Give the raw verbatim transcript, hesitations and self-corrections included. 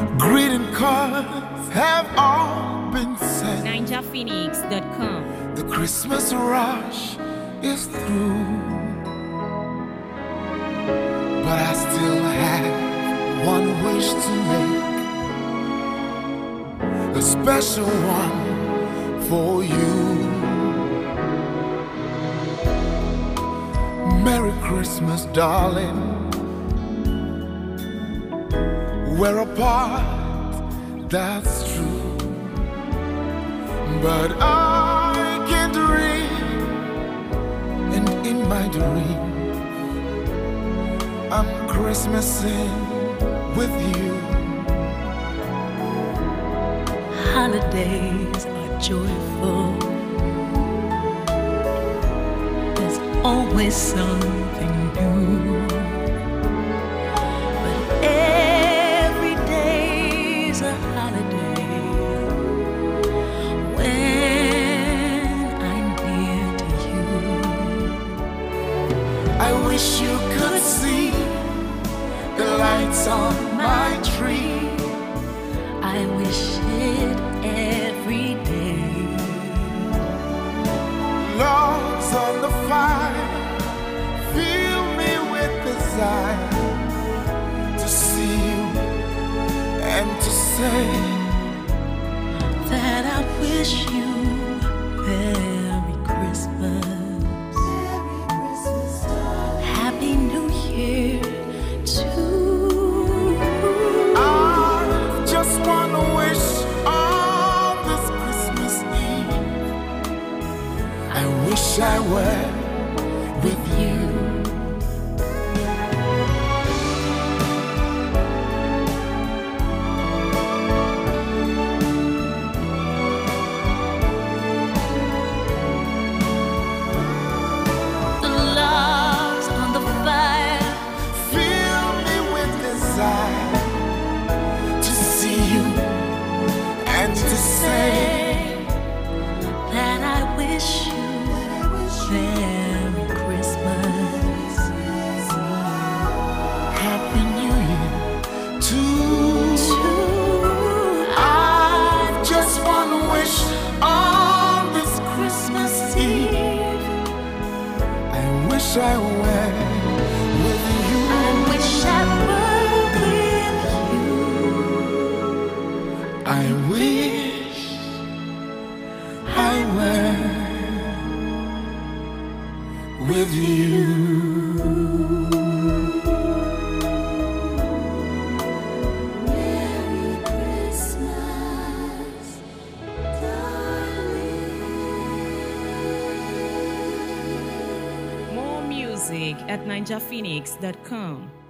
Greeting cards have all been sent. Ninja Phoenix dot com. The Christmas rush is through, but I still have one wish to make, a special one for you. Merry Christmas, darling. We're apart, that's true, but I can dream, and in my dream I'm Christmasing with you. Holidays are joyful. There's always something new. But every day's a holiday when I'm near to you. I wish you could see the lights on my tree. I wish it every day. Logs on the fire fill me with desire to see you and to say that I wish you Merry Christmas, Happy New Year too. I've just one wish on this Christmas Eve. I wish I were with you. The logs on the fire Fill me with desire to see you and to say that I wish you Merry Christmas, Happy New Year too. too. I've just one wish on this Christmas Eve. I wish I were with you. I wish I were with you. I wish I were with you. Merry Christmas, darling. More music at Ninja Phoenix dot com.